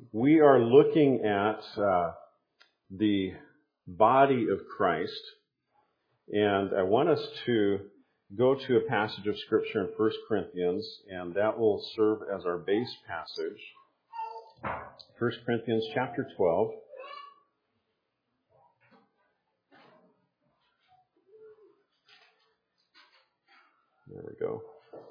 We are looking at the body of Christ, and I want us to go to a passage of Scripture in 1 Corinthians, and that will serve as our base passage. 1 Corinthians chapter 12. There we go.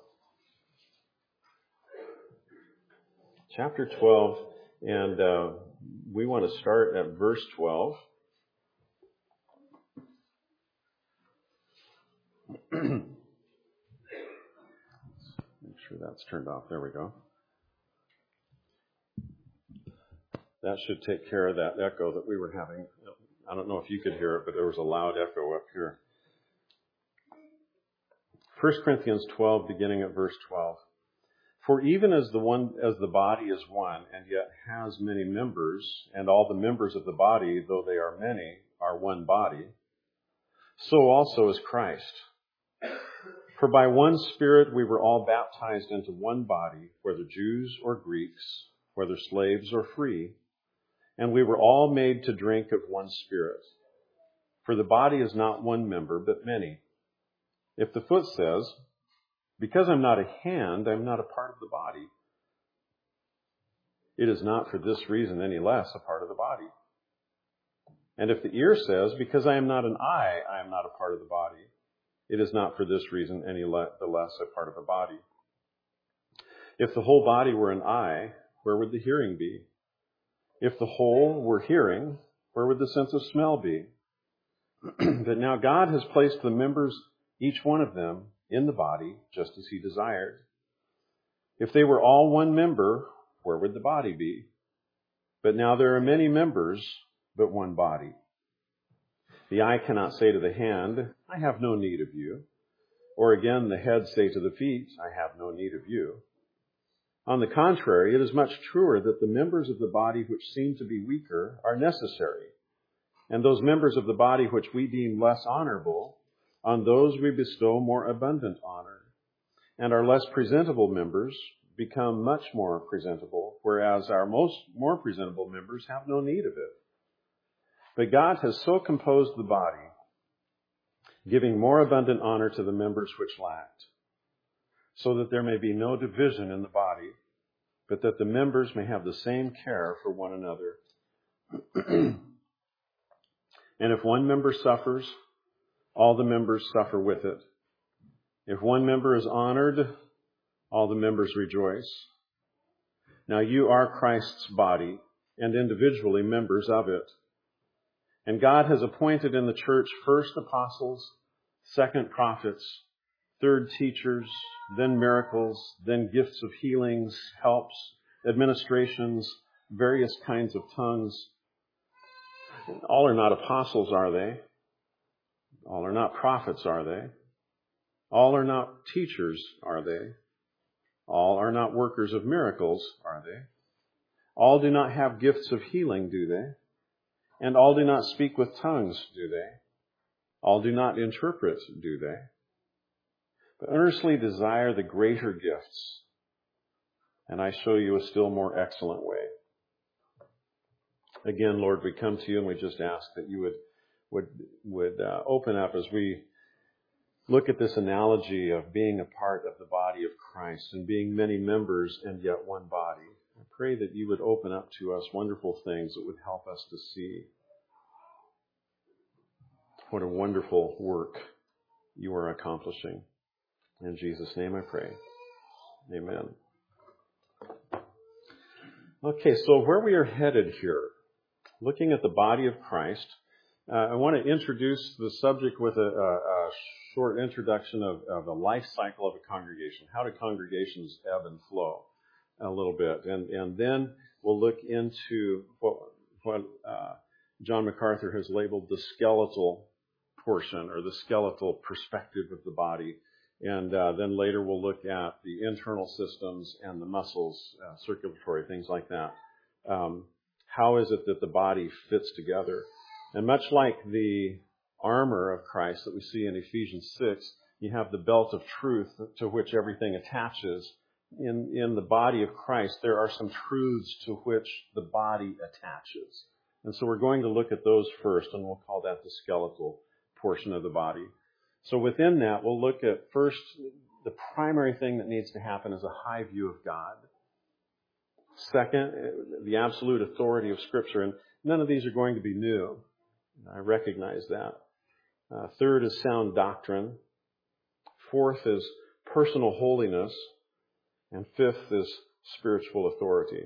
Chapter 12, and we want to start at verse 12. Make sure that's turned off. There we go. That should take care of that echo that we were having. I don't know if you could hear it, but there was a loud echo up here. 1 Corinthians 12, beginning at verse 12. For even as the body is one, and yet has many members, and all the members of the body, though they are many, are one body, so also is Christ. For by one Spirit we were all baptized into one body, whether Jews or Greeks, whether slaves or free, and we were all made to drink of one Spirit. For the body is not one member, but many. If the foot says, because I'm not a hand, I'm not a part of the body, it is not for this reason any less a part of the body. And if the ear says, because I am not an eye, I am not a part of the body, it is not for this reason any the less a part of the body. If the whole body were an eye, where would the hearing be? If the whole were hearing, where would the sense of smell be? But now God has placed the members, each one of them, in the body, just as He desired. If they were all one member, where would the body be? But now there are many members, but one body. The eye cannot say to the hand, I have no need of you. Or again, the head say to the feet, I have no need of you. On the contrary, it is much truer that the members of the body which seem to be weaker are necessary, and those members of the body which we deem less honorable, on those we bestow more abundant honor, and our less presentable members become much more presentable, whereas our more presentable members have no need of it. But God has so composed the body, giving more abundant honor to the members which lacked, so that there may be no division in the body, but that the members may have the same care for one another. And if one member suffers, all the members suffer with it. If one member is honored, all the members rejoice. Now you are Christ's body, and individually members of it. And God has appointed in the church first apostles, second prophets, third teachers, then miracles, then gifts of healings, helps, administrations, various kinds of tongues. All are not apostles, are they? All are not prophets, are they? All are not teachers, are they? All are not workers of miracles, are they? All do not have gifts of healing, do they? And all do not speak with tongues, do they? All do not interpret, do they? But earnestly desire the greater gifts, and I show you a still more excellent way. Again, Lord, we come to you and we just ask that you would open up as we look at this analogy of being a part of the body of Christ and being many members and yet one body. I pray that you would open up to us wonderful things that would help us to see what a wonderful work you are accomplishing. In Jesus' name I pray. Amen. Okay, so where we are headed here, looking at the body of Christ, I want to introduce the subject with a short introduction of the life cycle of a congregation. How do congregations ebb and flow a little bit? And then we'll look into what John MacArthur has labeled the skeletal portion or the skeletal perspective of the body. And then later we'll look at the internal systems and the muscles, circulatory, things like that. How is it that the body fits together? And much like the armor of Christ that we see in Ephesians 6, you have the belt of truth to which everything attaches, in the body of Christ, there are some truths to which the body attaches. And so we're going to look at those first, and we'll call that the skeletal portion of the body. So within that, we'll look at first, the primary thing that needs to happen is a high view of God. Second, the absolute authority of Scripture. And none of these are going to be new. I recognize that. Third is sound doctrine. Fourth is personal holiness. And fifth is spiritual authority.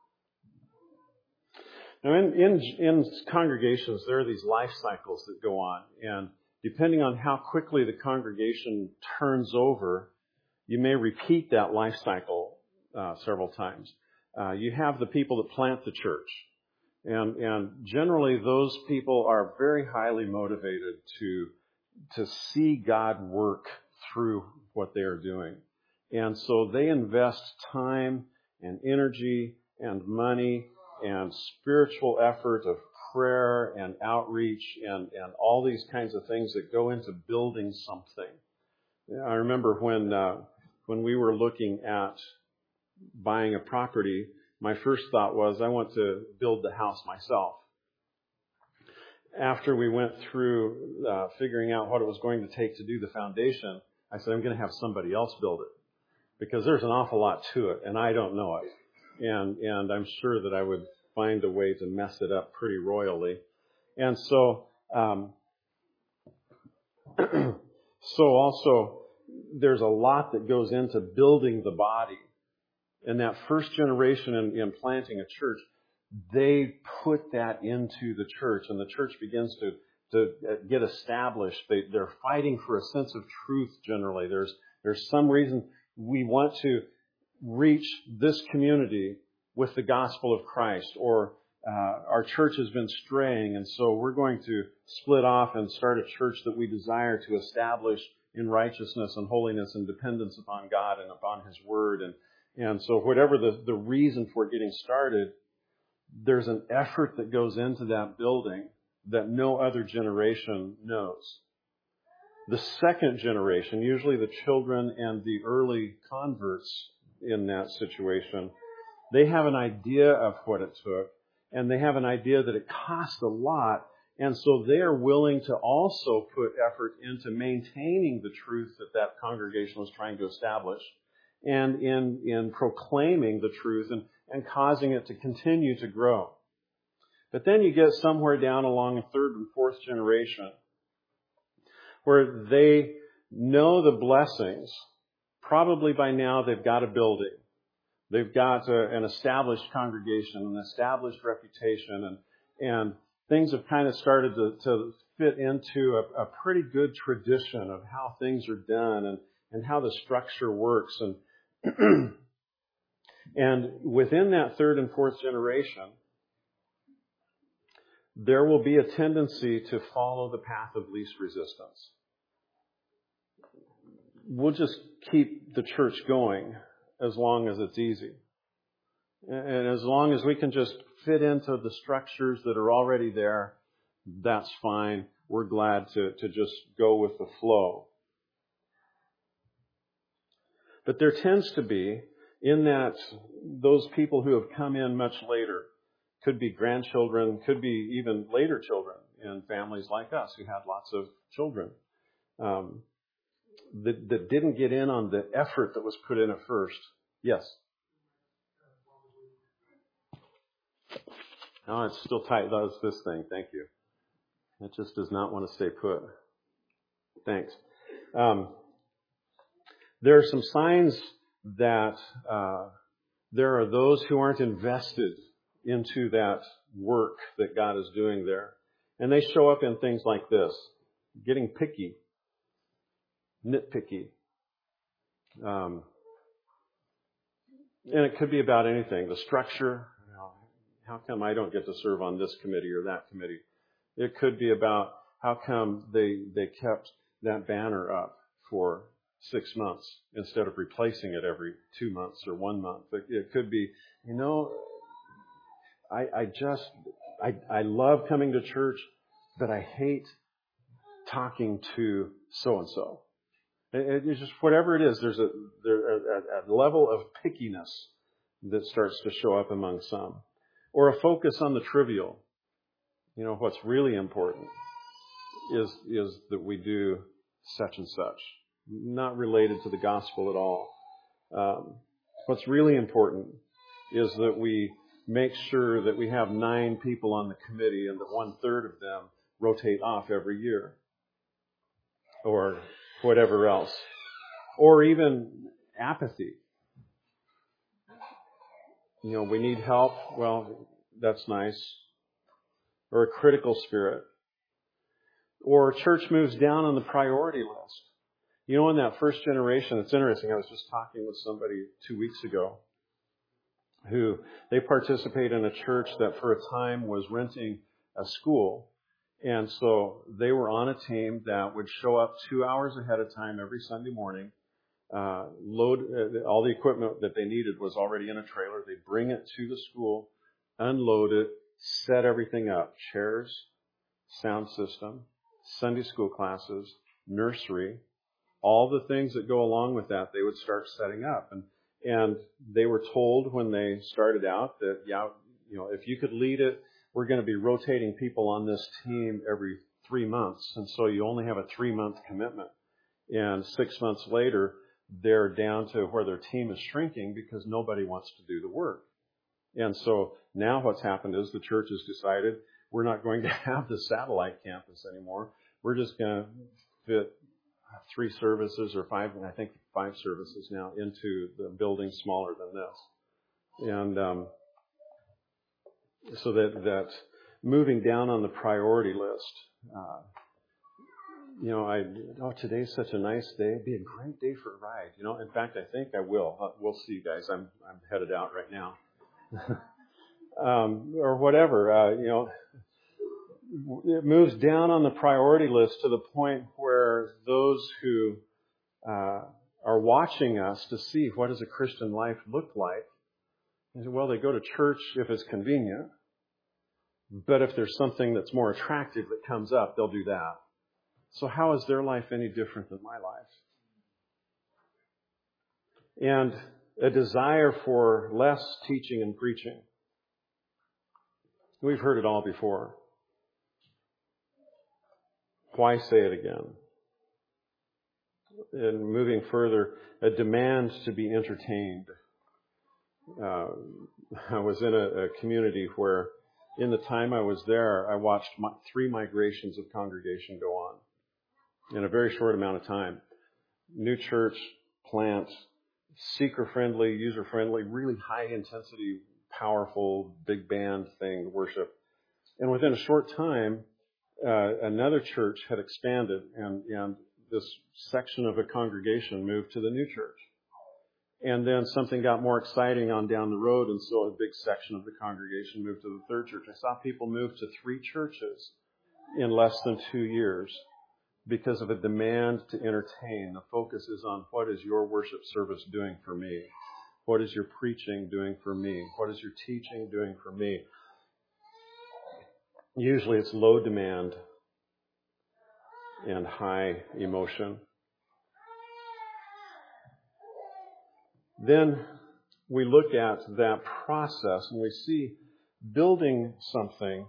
Now, in congregations, there are these life cycles that go on. And depending on how quickly the congregation turns over, you may repeat that life cycle several times. You have the people that plant the church. And generally, those people are very highly motivated to see God work through what they are doing. And so they invest time and energy and money and spiritual effort of prayer and outreach and all these kinds of things that go into building something. I remember when we were looking at buying a property, my first thought was, I want to build the house myself. After we went through figuring out what it was going to take to do the foundation, I said, I'm going to have somebody else build it. Because there's an awful lot to it, and I don't know it. And I'm sure that I would find a way to mess it up pretty royally. And so, so also, there's a lot that goes into building the body. And that first generation in planting a church, they put that into the church, and the church begins to get established. They're fighting for a sense of truth generally. There's some reason we want to reach this community with the gospel of Christ, or our church has been straying, and so we're going to split off and start a church that we desire to establish in righteousness and holiness and dependence upon God and upon His Word. And so whatever the reason for getting started, there's an effort that goes into that building that no other generation knows. The second generation, usually the children and the early converts in that situation, they have an idea of what it took, and they have an idea that it cost a lot, and so they are willing to also put effort into maintaining the truth that congregation was trying to establish, and in proclaiming the truth and causing it to continue to grow. But then you get somewhere down along the third and fourth generation, where they know the blessings. Probably by now they've got a building. They've got an established congregation, an established reputation, and things have kind of started to fit into a pretty good tradition of how things are done and how the structure works. And and within that third and fourth generation, there will be a tendency to follow the path of least resistance. We'll just keep the church going as long as it's easy. And as long as we can just fit into the structures that are already there, that's fine. We're glad to just go with the flow. But there tends to be, in that, those people who have come in much later, could be grandchildren, could be even later children in families like us who had lots of children, that didn't get in on the effort that was put in at first. Yes? No, it's still tight. That was this thing. Thank you. It just does not want to stay put. Thanks. There are some signs that there are those who aren't invested into that work that God is doing there. And they show up in things like this: getting picky, nitpicky. And it could be about anything. The structure. How come I don't get to serve on this committee or that committee? It could be about how come they kept that banner up for 6 months instead of replacing it every 2 months or 1 month. It could be, I love coming to church, but I hate talking to so-and-so. It's just whatever it is, there's a level of pickiness that starts to show up among some. Or a focus on the trivial. What's really important is that we do such and such. Not related to the gospel at all. What's really important is that we make sure that we have 9 people on the committee and that 1/3 of them rotate off every year. Or whatever else. Or even apathy. We need help. Well, that's nice. Or a critical spirit. Or church moves down on the priority list. In that first generation, it's interesting. I was just talking with somebody 2 weeks ago who they participate in a church that for a time was renting a school. And so they were on a team that would show up 2 hours ahead of time every Sunday morning. Load all the equipment that they needed was already in a trailer. They bring it to the school, unload it, set everything up. Chairs, sound system, Sunday school classes, nursery, all the things that go along with that, they would start setting up. And they were told when they started out that, if you could lead it, we're going to be rotating people on this team every 3 months. And so you only have a 3-month commitment. And 6 months later, they're down to where their team is shrinking because nobody wants to do the work. And so now what's happened is the church has decided we're not going to have the satellite campus anymore. We're just going to fit 3 services or 5, and I think 5 services now into the building smaller than this. And so that moving down on the priority list, today's such a nice day. It'd be a great day for a ride. In fact, I think I will. We'll see, guys. I'm headed out right now. Or whatever, it moves down on the priority list to the point where those who are watching us to see what does a Christian life look like, they go to church if it's convenient, but if there's something that's more attractive that comes up, they'll do that. So how is their life any different than my life? And a desire for less teaching and preaching. We've heard it all before. Why say it again? And moving further, a demand to be entertained. I was in a community where in the time I was there, I watched 3 migrations of congregation go on in a very short amount of time. New church, plant, seeker-friendly, user-friendly, really high-intensity, powerful, big band thing, worship. And within a short time, another church had expanded, and this section of a congregation moved to the new church. And then something got more exciting on down the road, and so a big section of the congregation moved to the third church. I saw people move to 3 churches in less than 2 years because of a demand to entertain. The focus is on what is your worship service doing for me? What is your preaching doing for me? What is your teaching doing for me? Usually it's low demand and high emotion. Then we look at that process and we see building something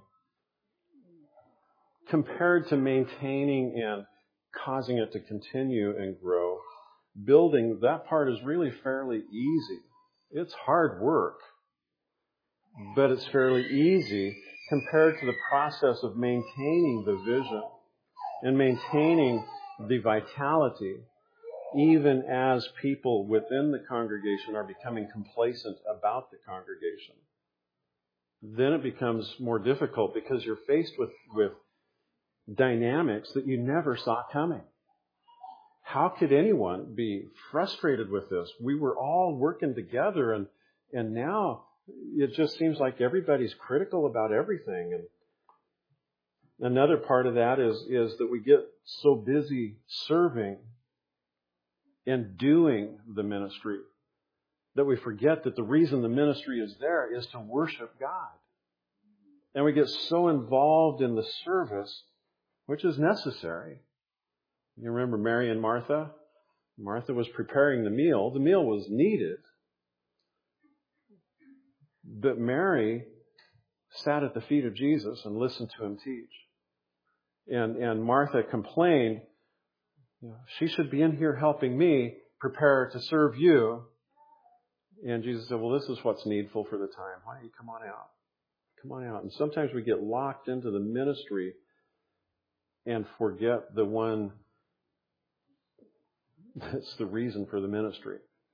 compared to maintaining and causing it to continue and grow. Building, that part is really fairly easy. It's hard work, but it's fairly easy compared to the process of maintaining the vision and maintaining the vitality, even as people within the congregation are becoming complacent about the congregation. Then it becomes more difficult because you're faced with dynamics that you never saw coming. How could anyone be frustrated with this? We were all working together, and now it just seems like everybody's critical about everything. And another part of that is that we get so busy serving and doing the ministry that we forget that the reason the ministry is there is to worship God. And we get so involved in the service, which is necessary. You remember Mary and Martha? Martha was preparing the meal. The meal was needed. But Mary sat at the feet of Jesus and listened to him teach. And Martha complained, she should be in here helping me prepare to serve you. And Jesus said, well, this is what's needful for the time. Why don't you come on out? Come on out. And sometimes we get locked into the ministry and forget the one that's the reason for the ministry.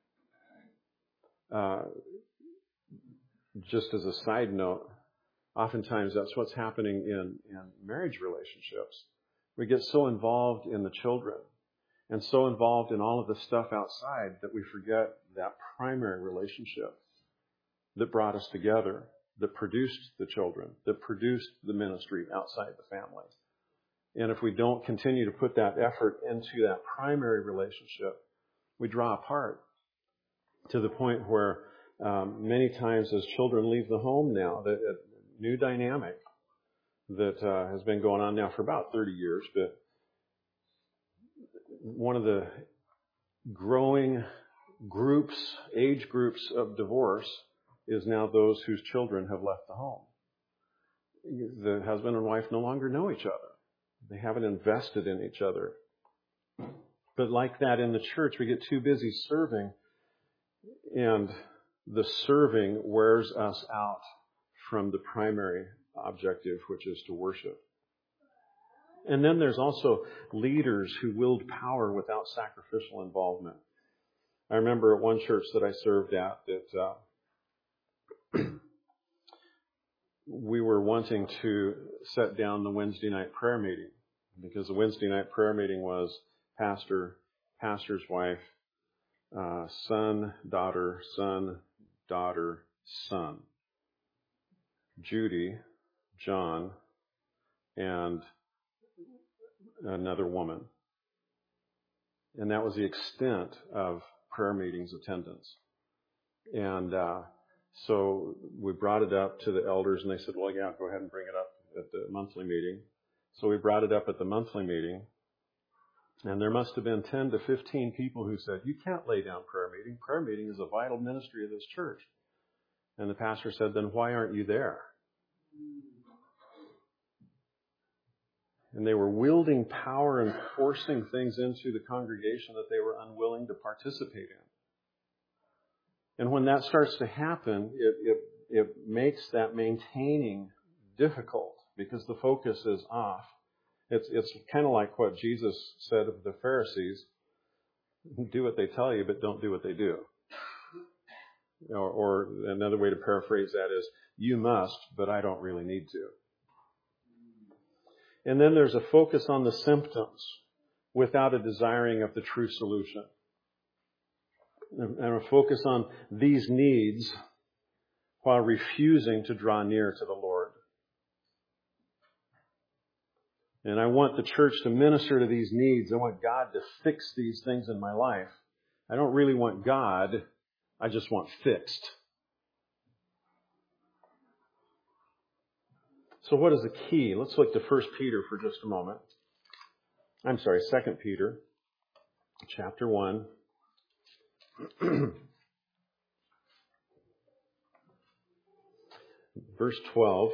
Just as a side note, oftentimes that's what's happening in marriage relationships. We get so involved in the children and so involved in all of the stuff outside that we forget that primary relationship that brought us together, that produced the children, that produced the ministry outside the family. And if we don't continue to put that effort into that primary relationship, we draw apart to the point where many times as children leave the home now, that a new dynamic that has been going on now for about 30 years, but one of the growing age groups of divorce is now those whose children have left the home. The husband and wife no longer know each other. They haven't invested in each other. But like that in the church, we get too busy serving, and the serving wears us out from the primary objective, which is to worship. And then there's also leaders who wield power without sacrificial involvement. I remember at one church that I served at that we were wanting to set down the Wednesday night prayer meeting, because the Wednesday night prayer meeting was pastor's wife, son, daughter, son, Judy, John, and another woman. And that was the extent of prayer meetings attendance. And so we brought it up to the elders, and they said, well, yeah, go ahead and bring it up at the monthly meeting. So we brought it up at the monthly meeting, and there must have been 10 to 15 people who said, you can't lay down prayer meeting. Prayer meeting is a vital ministry of this church. And the pastor said, then why aren't you there? And they were wielding power and forcing things into the congregation that they were unwilling to participate in. And when that starts to happen, it makes that maintaining difficult because the focus is off. It's kind of like what Jesus said of the Pharisees: do what they tell you, but don't do what they do. Or another way to paraphrase that is, you must, but I don't really need to. And then there's a focus on the symptoms without a desiring of the true solution. And a focus on these needs while refusing to draw near to the Lord. And I want the church to minister to these needs. I want God to fix these things in my life. I don't really want God. I just want fixed. So what is the key? Let's look to 1 Peter for just a moment. 2 Peter, chapter 1. Verse 12.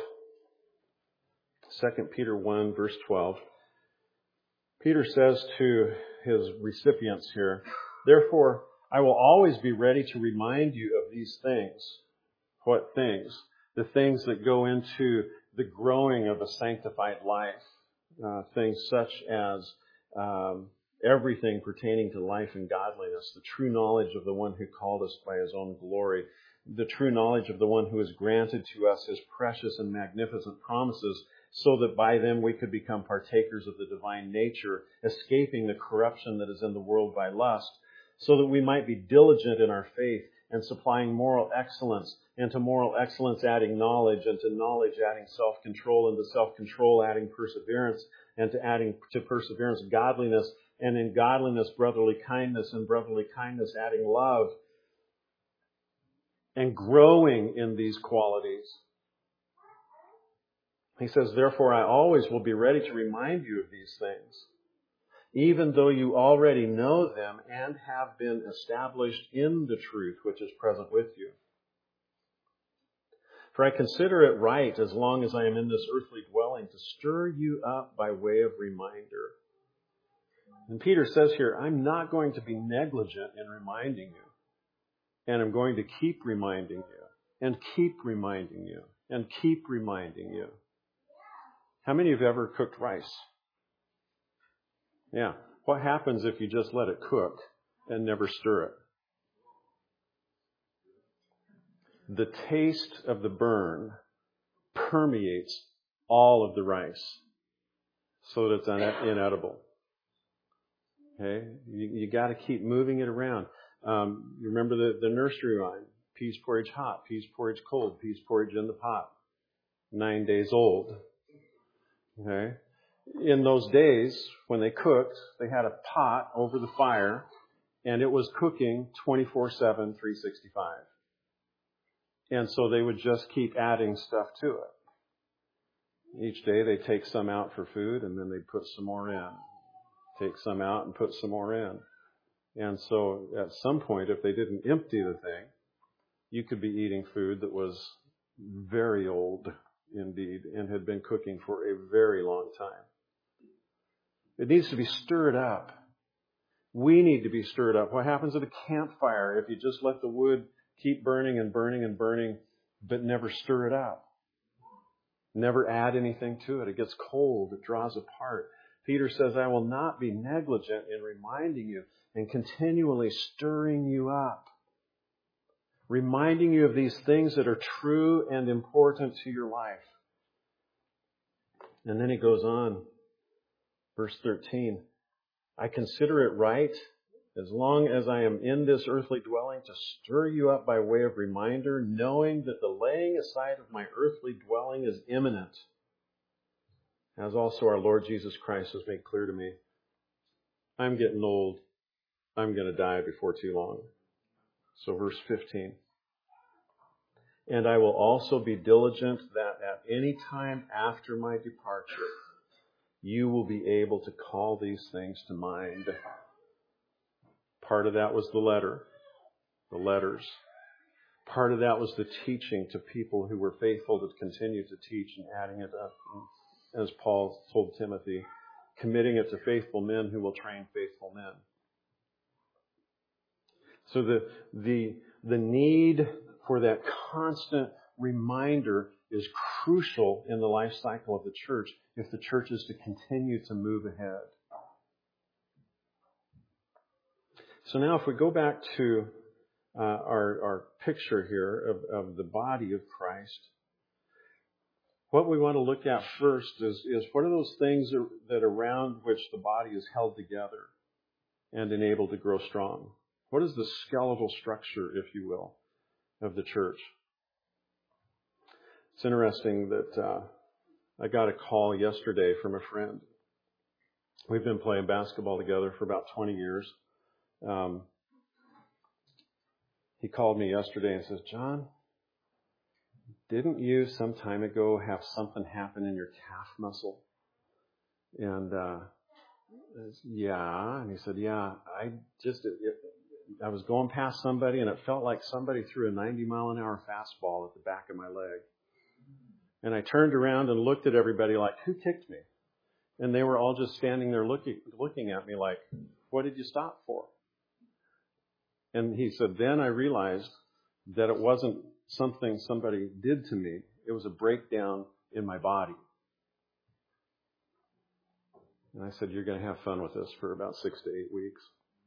2 Peter 1, verse 12. Peter says to his recipients here, therefore, I will always be ready to remind you of these things. What things? The things that go into the growing of a sanctified life. Things such as everything pertaining to life and godliness. The true knowledge of the one who called us by his own glory. The true knowledge of the one who has granted to us his precious and magnificent promises, so that by them we could become partakers of the divine nature, escaping the corruption that is in the world by lust, so that we might be diligent in our faith and supplying moral excellence, and to moral excellence adding knowledge, and to knowledge adding self-control, and to self-control adding perseverance, and to adding to perseverance godliness, and in godliness brotherly kindness, and brotherly kindness adding love, and growing in these qualities. He says, therefore, I always will be ready to remind you of these things. even though you already know them and have been established in the truth which is present with you. For I consider it right, as long as I am in this earthly dwelling, to stir you up by way of reminder. And Peter says here, I'm not going to be negligent in reminding you. And I'm going to keep reminding you, and keep reminding you, and keep reminding you. How many of you have ever cooked rice? Yeah. What happens if you just let it cook and never stir it? The taste of the burn permeates all of the rice so that it's inedible. Okay? You got to keep moving it around. Remember the nursery rhyme, peas porridge hot, peas porridge cold, peas porridge in the pot, 9 days old. Okay? In those days, when they cooked, they had a pot over the fire, and it was cooking 24/7, 365. And so they would just keep adding stuff to it. Each day they take some out for food, and then they put some more in. Take some out and put some more in. And so at some point, if they didn't empty the thing, you could be eating food that was very old indeed and had been cooking for a very long time. It needs to be stirred up. We need to be stirred up. What happens at a campfire if you just let the wood keep burning and burning and burning, but never stir it up? Never add anything to it. It gets cold. It draws apart. Peter says, I will not be negligent in reminding you and continually stirring you up. Reminding you of these things that are true and important to your life. And then he goes on, verse 13. I consider it right, as long as I am in this earthly dwelling, to stir you up by way of reminder, knowing that the laying aside of my earthly dwelling is imminent, as also our Lord Jesus Christ has made clear to me. I'm getting old. I'm going to die before too long. So verse 15. And I will also be diligent that at any time after my departure, you will be able to call these things to mind. Part of that was the letters. Part of that was the teaching to people who were faithful to continue to teach and adding it up. As Paul told Timothy, committing it to faithful men who will train faithful men. So the need for that constant reminder is crucial in the life cycle of the church if the church is to continue to move ahead. So now if we go back to our picture here of the body of Christ, what we want to look at first is what are those things that around which the body is held together and enabled to grow strong? What is the skeletal structure, if you will, of the church? It's interesting that I got a call yesterday from a friend. We've been playing basketball together for about 20 years. He called me yesterday and says, John, didn't you some time ago have something happen in your calf muscle? And yeah. And he said, yeah, I was going past somebody and it felt like somebody threw a 90-mile-an-hour fastball at the back of my leg. And I turned around and looked at everybody like, who kicked me? And they were all just standing there looking at me like, what did you stop for? And he said, then I realized that it wasn't something somebody did to me. It was a breakdown in my body. And I said, you're going to have fun with this for about 6 to 8 weeks.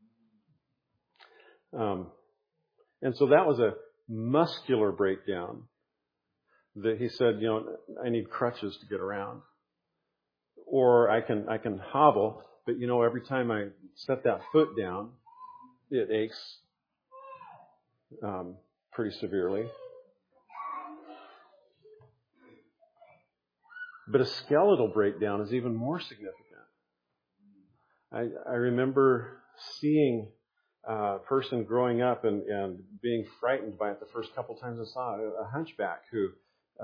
And so that was a muscular breakdown that he said, I need crutches to get around. Or I can hobble, but every time I set that foot down, it aches pretty severely. But a skeletal breakdown is even more significant. I remember seeing a person growing up and being frightened by it the first couple times I saw it, a hunchback who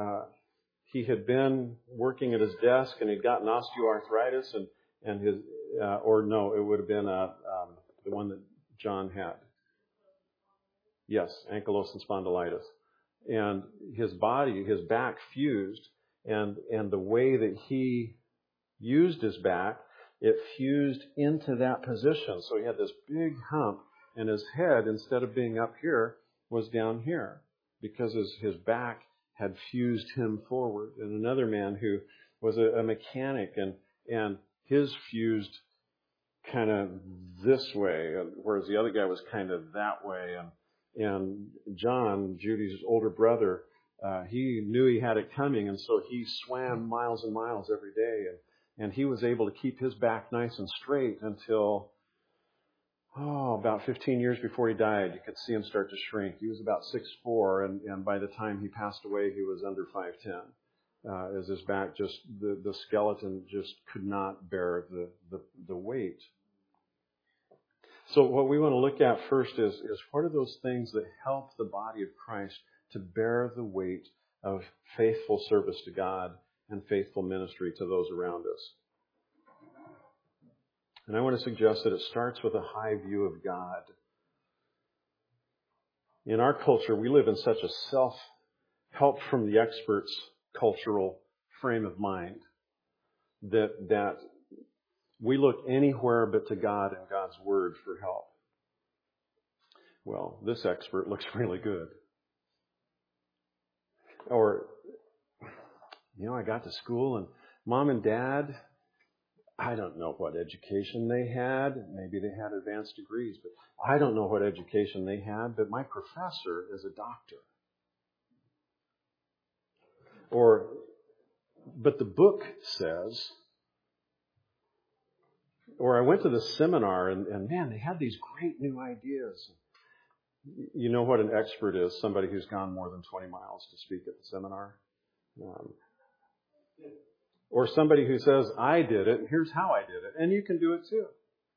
he had been working at his desk and he'd gotten osteoarthritis and or no, it would have been the one that John had. Yes, ankylosing spondylitis. And his back fused, and the way that he used his back, it fused into that position. So he had this big hump, and his head, instead of being up here, was down here because his back had fused him forward. And another man who was a mechanic, and his fused kind of this way, whereas the other guy was kind of that way. And John, Judy's older brother, he knew he had it coming, and so he swam miles and miles every day, and he was able to keep his back nice and straight until about 15 years before he died. You could see him start to shrink. He was about 6'4", and by the time he passed away, he was under 5'10", as his back just the skeleton just could not bear the weight. So what we want to look at first is what are those things that help the body of Christ to bear the weight of faithful service to God and faithful ministry to those around us. And I want to suggest that it starts with a high view of God. In our culture, we live in such a self-help from the experts cultural frame of mind that we look anywhere but to God and God's Word for help. Well, this expert looks really good. Or, I got to school and Mom and Dad, I don't know what education they had. Maybe they had advanced degrees, but I don't know what education they had, but my professor is a doctor. But the book says, or I went to the seminar and man, they had these great new ideas. You know what an expert is? Somebody who's gone more than 20 miles to speak at the seminar. Or somebody who says, I did it, and here's how I did it. And you can do it too.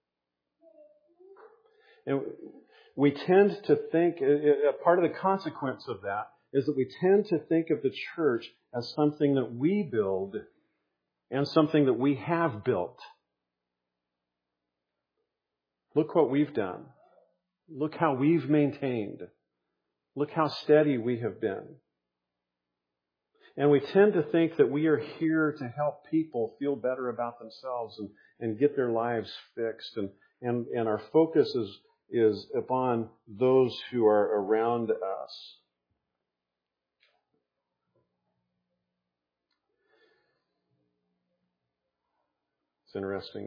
And we tend to think, part of the consequence of that is that we tend to think of the church as something that we build and something that we have built. Look what we've done. Look how we've maintained. Look how steady we have been. And we tend to think that we are here to help people feel better about themselves and get their lives fixed. And our focus is upon those who are around us. It's interesting.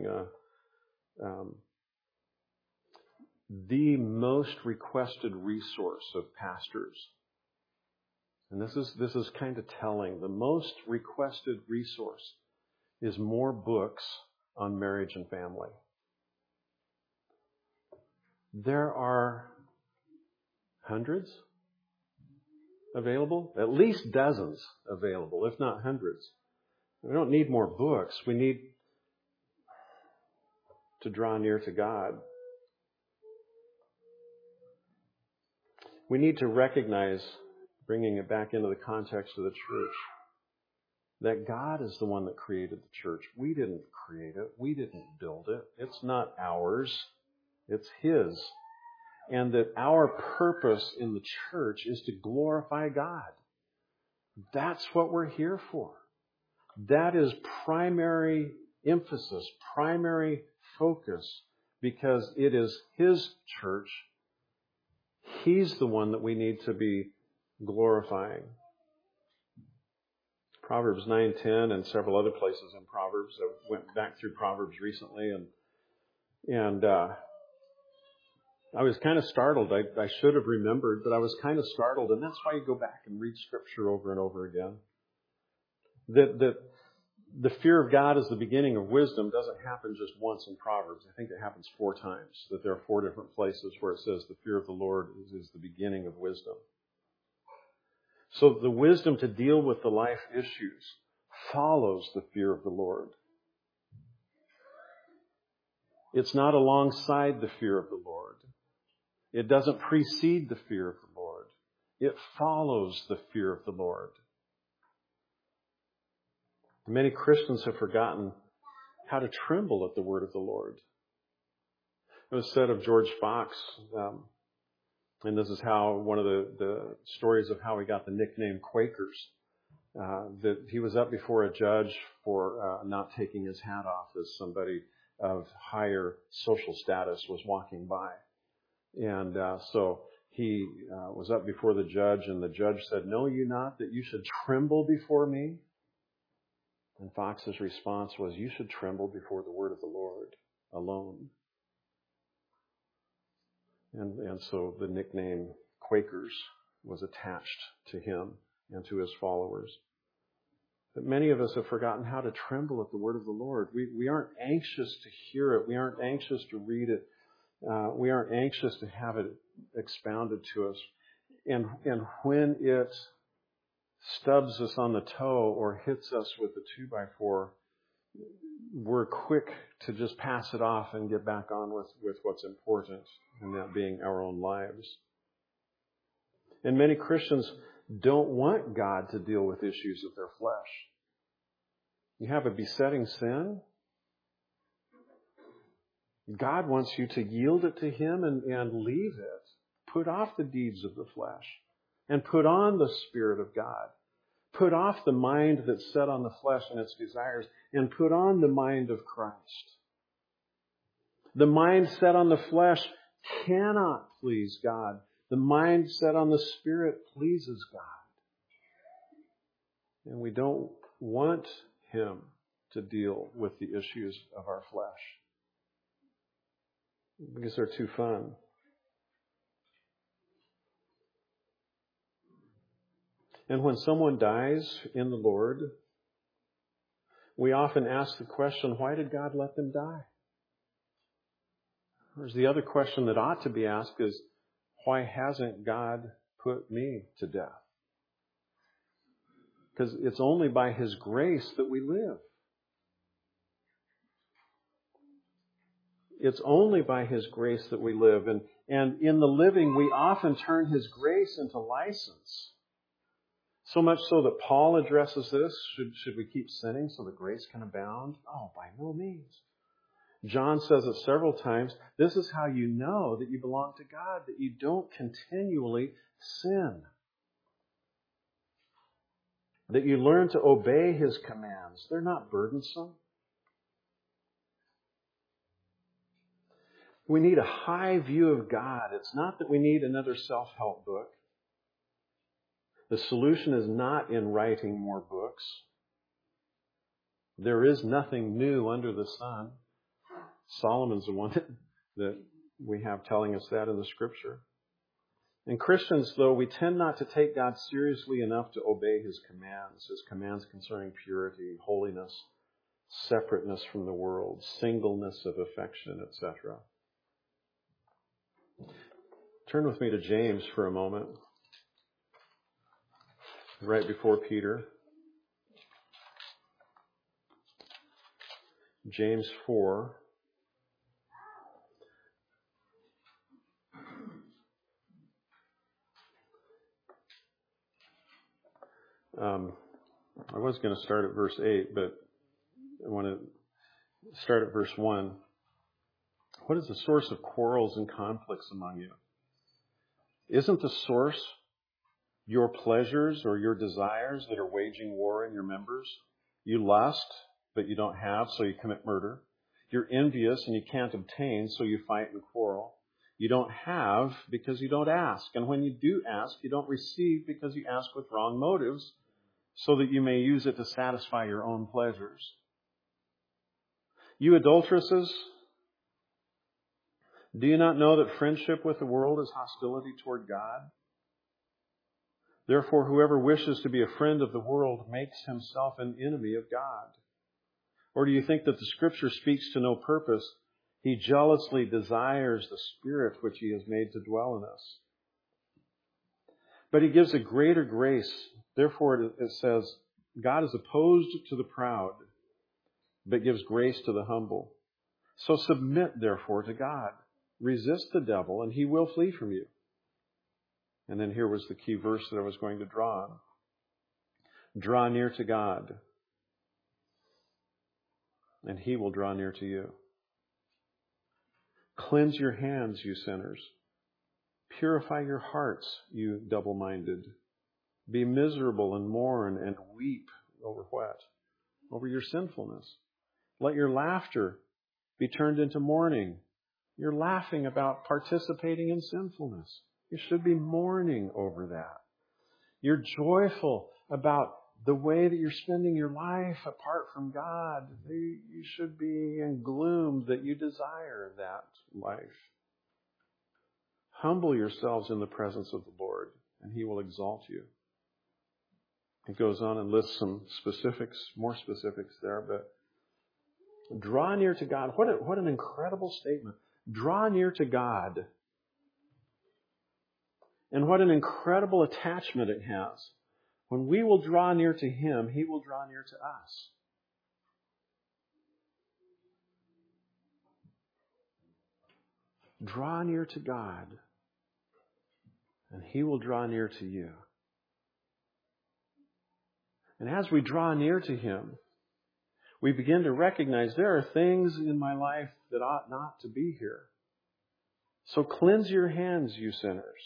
The most requested resource of pastors, and this is kind of telling, the most requested resource is more books on marriage and family. There are hundreds available, at least dozens available, if not hundreds. We don't need more books. We need to draw near to God. We need to recognize, bringing it back into the context of the church, that God is the one that created the church. We didn't create it. We didn't build it. It's not ours. It's His. And that our purpose in the church is to glorify God. That's what we're here for. That is primary emphasis, primary focus, because it is His church. He's the one that we need to be glorifying. Proverbs 9:10 and several other places in Proverbs. I went back through Proverbs recently and I was kind of startled. I should have remembered, but I was kind of startled, and that's why you go back and read Scripture over and over again. That the fear of God is the beginning of wisdom doesn't happen just once in Proverbs. I think it happens 4 times, that there are 4 different places where it says the fear of the Lord is the beginning of wisdom. So the wisdom to deal with the life issues follows the fear of the Lord. It's not alongside the fear of the Lord. It doesn't precede the fear of the Lord. It follows the fear of the Lord. Many Christians have forgotten how to tremble at the word of the Lord. It was said of George Fox, and this is how one of the stories of how he got the nickname Quakers, that he was up before a judge for not taking his hat off as somebody of higher social status was walking by. And so he was up before the judge, and the judge said, "Know you not that you should tremble before me?" And Fox's response was, "You should tremble before the word of the Lord alone." And so the nickname Quakers was attached to him and to his followers. But many of us have forgotten how to tremble at the word of the Lord. We aren't anxious to hear it. We aren't anxious to read it. We aren't anxious to have it expounded to us. And when it stubs us on the toe or hits us with a 2x4, we're quick to just pass it off and get back on with what's important, and that being our own lives. And many Christians don't want God to deal with issues of their flesh. You have a besetting sin. God wants you to yield it to Him and leave it. Put off the deeds of the flesh and put on the Spirit of God. Put off the mind that's set on the flesh and its desires and put on the mind of Christ. The mind set on the flesh cannot please God. The mind set on the Spirit pleases God. And we don't want Him to deal with the issues of our flesh because they're too fun. And when someone dies in the Lord, we often ask the question, why did God let them die? Whereas the other question that ought to be asked is, why hasn't God put me to death? Because it's only by His grace that we live. It's only by His grace that we live. And in the living, we often turn His grace into license. So much so that Paul addresses this. Should we keep sinning so that grace can abound? Oh, by no means. John says it several times. This is how you know that you belong to God, that you don't continually sin. That you learn to obey His commands. They're not burdensome. We need a high view of God. It's not that we need another self-help book. The solution is not in writing more books. There is nothing new under the sun. Solomon's the one that we have telling us that in the Scripture. And Christians, though, we tend not to take God seriously enough to obey His commands concerning purity, holiness, separateness from the world, singleness of affection, etc. Turn with me to James for a moment. Right before Peter. James 4. I was going to start at verse 8, but I want to start at verse 1. What is the source of quarrels and conflicts among you? Isn't the source your pleasures or your desires that are waging war in your members? You lust, but you don't have, so you commit murder. You're envious and you can't obtain, so you fight and quarrel. You don't have because you don't ask. And when you do ask, you don't receive because you ask with wrong motives, so that you may use it to satisfy your own pleasures. You adulteresses, do you not know that friendship with the world is hostility toward God? Therefore, whoever wishes to be a friend of the world makes himself an enemy of God. Or do you think that the Scripture speaks to no purpose? He jealously desires the Spirit which He has made to dwell in us. But He gives a greater grace. Therefore, it says, God is opposed to the proud, but gives grace to the humble. So submit, therefore, to God. Resist the devil, and he will flee from you. And then here was the key verse that I was going to draw on. Draw near to God, and He will draw near to you. Cleanse your hands, you sinners. Purify your hearts, you double-minded. Be miserable and mourn and weep over what? Over your sinfulness. Let your laughter be turned into mourning. You're laughing about participating in sinfulness. You should be mourning over that. You're joyful about the way that you're spending your life apart from God. You should be in gloom that you desire that life. Humble yourselves in the presence of the Lord, and He will exalt you. It goes on and lists some specifics, more specifics there, but draw near to God. What an incredible statement. Draw near to God. And what an incredible attachment it has. When we will draw near to Him, He will draw near to us. Draw near to God, and He will draw near to you. And as we draw near to Him, we begin to recognize there are things in my life that ought not to be here. So cleanse your hands, you sinners.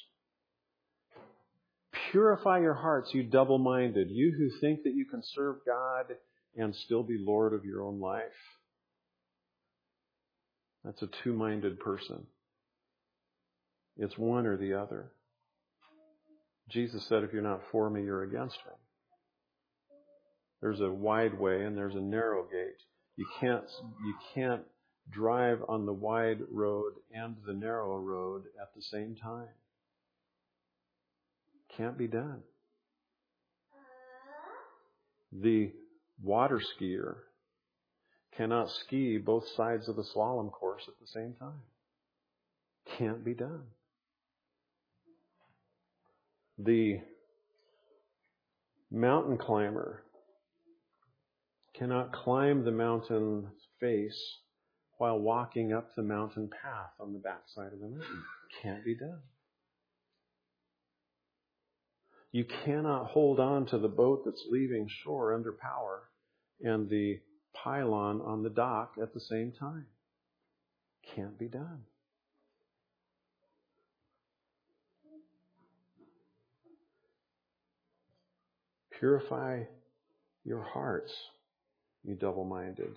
Purify your hearts, you double-minded, you who think that you can serve God and still be Lord of your own life. That's a two-minded person. It's one or the other. Jesus said, if you're not for me, you're against me. There's a wide way and there's a narrow gate. You can't drive on the wide road and the narrow road at the same time. Can't be done. The water skier cannot ski both sides of the slalom course at the same time. Can't be done. The mountain climber cannot climb the mountain face while walking up the mountain path on the backside of the mountain. Can't be done. You cannot hold on to the boat that's leaving shore under power and the pylon on the dock at the same time. Can't be done. Purify your hearts, you double-minded.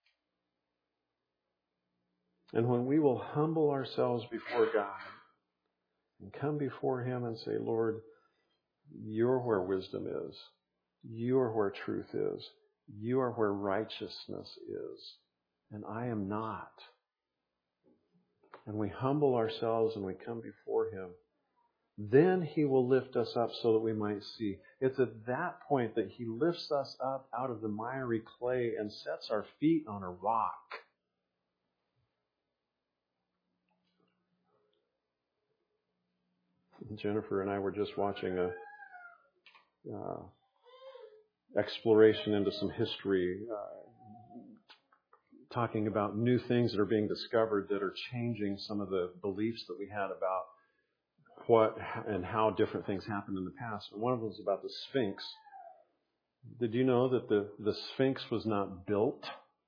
And when we will humble ourselves before God and come before Him and say, Lord, You're where wisdom is. You're where truth is. You are where righteousness is. And I am not. And we humble ourselves and we come before Him. Then He will lift us up so that we might see. It's at that point that He lifts us up out of the miry clay and sets our feet on a rock. Jennifer and I were just watching a exploration into some history, talking about new things that are being discovered that are changing some of the beliefs that we had about what and how different things happened in the past. And one of them was about the Sphinx. Did you know that the Sphinx was not built?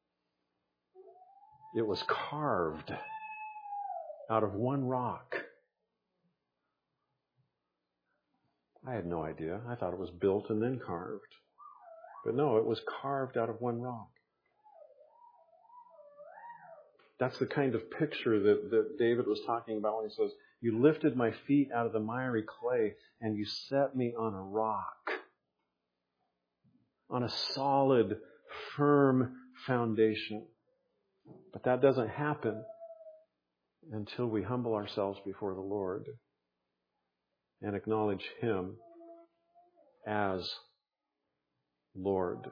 It was carved out of one rock. I had no idea. I thought it was built and then carved. But no, it was carved out of one rock. That's the kind of picture that David was talking about when he says, You lifted my feet out of the miry clay and You set me on a rock. On a solid, firm foundation. But that doesn't happen until we humble ourselves before the Lord and acknowledge Him as Lord,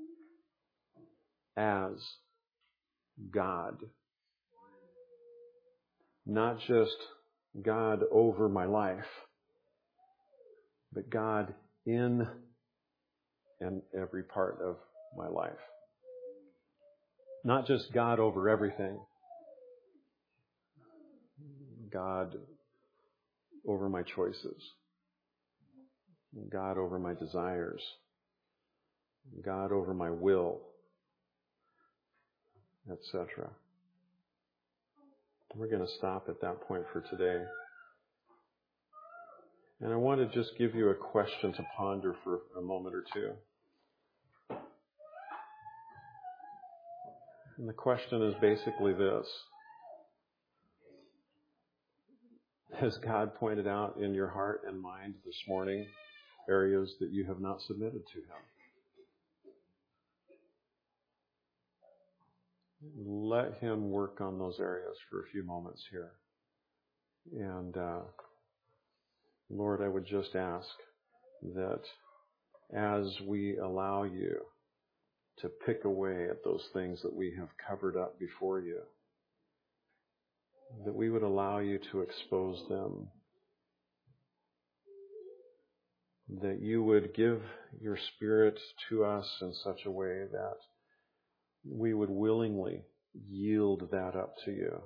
as God. Not just God over my life, but God in and every part of my life. Not just God over everything, God over my choices, God over my desires, God over my will, etc. We're going to stop at that point for today. And I want to just give you a question to ponder for a moment or two. And the question is basically this. Has God pointed out in your heart and mind this morning areas that you have not submitted to Him? Let Him work on those areas for a few moments here. And Lord, I would just ask that as we allow you to pick away at those things that we have covered up before you, that we would allow you to expose them, that you would give your Spirit to us in such a way that we would willingly yield that up to you.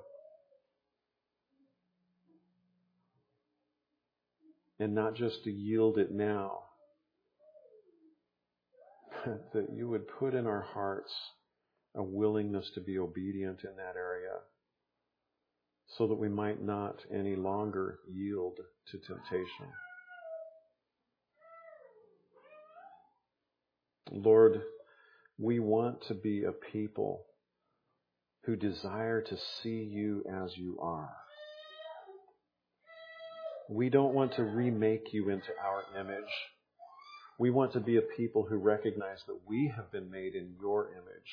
And not just to yield it now, but that you would put in our hearts a willingness to be obedient in that area, so that we might not any longer yield to temptation. Lord, we want to be a people who desire to see you as you are. We don't want to remake you into our image. We want to be a people who recognize that we have been made in your image.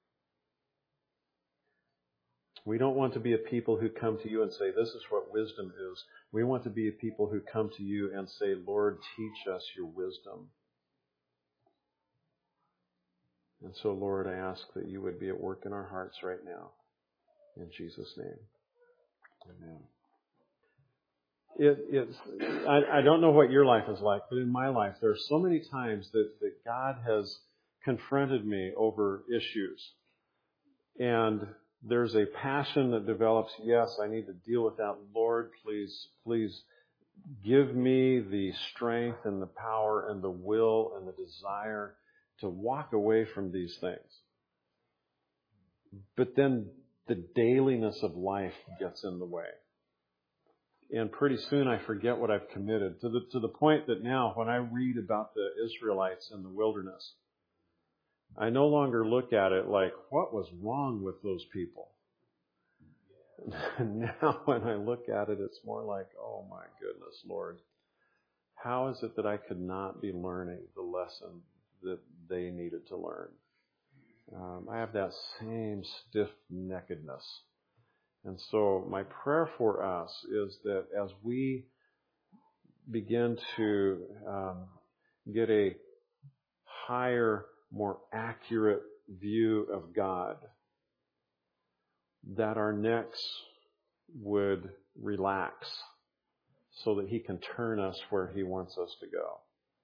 We don't want to be a people who come to you and say, this is what wisdom is. We want to be a people who come to you and say, Lord, teach us your wisdom. And so, Lord, I ask that you would be at work in our hearts right now. In Jesus' name. Amen. I don't know what your life is like, but in my life, there are so many times that God has confronted me over issues. And there's a passion that develops. Yes, I need to deal with that. Lord, please give me the strength and the power and the will and the desire to walk away from these things. But then the dailiness of life gets in the way. And pretty soon I forget what I've committed, to the point that now when I read about the Israelites in the wilderness, I no longer look at it like, what was wrong with those people? And now when I look at it, it's more like, oh my goodness, Lord, how is it that I could not be learning the lesson that they needed to learn? I have that same stiff-neckedness. And so my prayer for us is that as we begin to get a higher, more accurate view of God, that our necks would relax so that He can turn us where He wants us to go.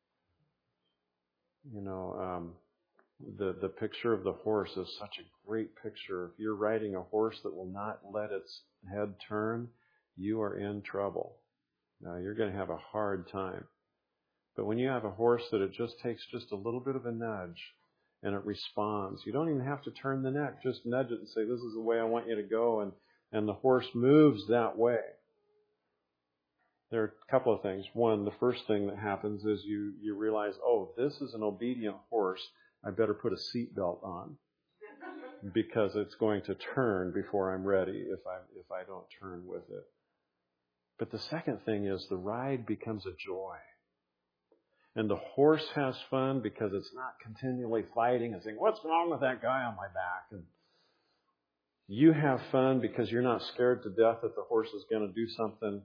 You know, the picture of the horse is such a great picture. If you're riding a horse that will not let its head turn, you are in trouble. Now, you're going to have a hard time. But when you have a horse that it just takes just a little bit of a nudge and it responds, you don't even have to turn the neck. Just nudge it and say, this is the way I want you to go. And the horse moves that way. There are a couple of things. One, the first thing that happens is you realize, oh, this is an obedient horse. I better put a seatbelt on because it's going to turn before I'm ready if I don't turn with it. But the second thing is the ride becomes a joy. And the horse has fun because it's not continually fighting and saying, what's wrong with that guy on my back? And you have fun because you're not scared to death that the horse is going to do something.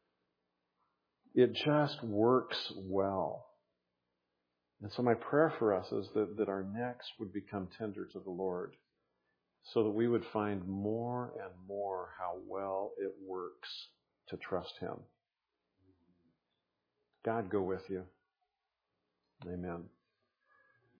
It just works well. And so my prayer for us is that our necks would become tender to the Lord so that we would find more and more how well it works to trust Him. God go with you. Amen.